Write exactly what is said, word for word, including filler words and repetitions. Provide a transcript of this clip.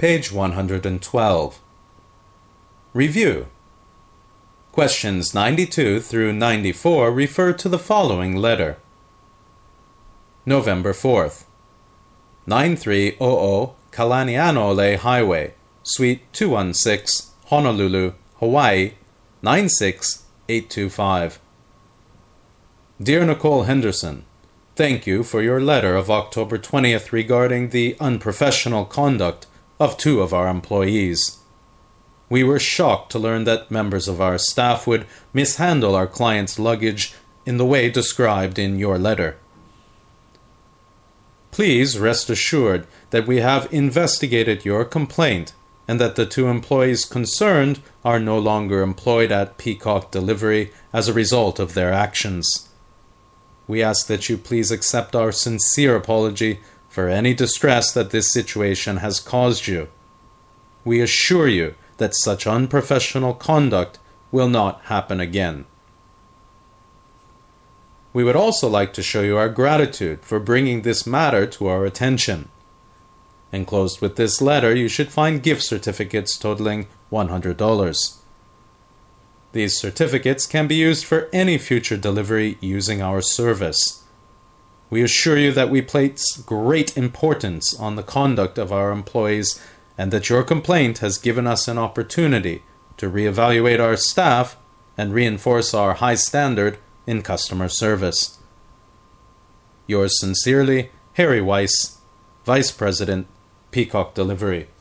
page one hundred twelve. Review. Questions ninety-two through ninety-four refer to the following letter. November fourth. nine three hundred Kalanianole Highway, Suite two one six, Honolulu, Hawaii, nine six eight two five. Dear Nicole Henderson, thank you for your letter of October twentieth regarding the unprofessional conduct of two of our employees. We were shocked to learn that members of our staff would mishandle our clients' luggage in the way described in your letter. Please rest assured that we have investigated your complaint and that the two employees concerned are no longer employed at Peacock Delivery as a result of their actions. We ask that you please accept our sincere apology for any distress that this situation has caused you. We assure you that such unprofessional conduct will not happen again. We would also like to show you our gratitude for bringing this matter to our attention. Enclosed with this letter, you should find gift certificates totaling one hundred dollars. These certificates can be used for any future delivery using our service. We assure you that we place great importance on the conduct of our employees and that your complaint has given us an opportunity to reevaluate our staff and reinforce our high standard in customer service. Yours sincerely, Harry Weiss, Vice President, Peacock Delivery.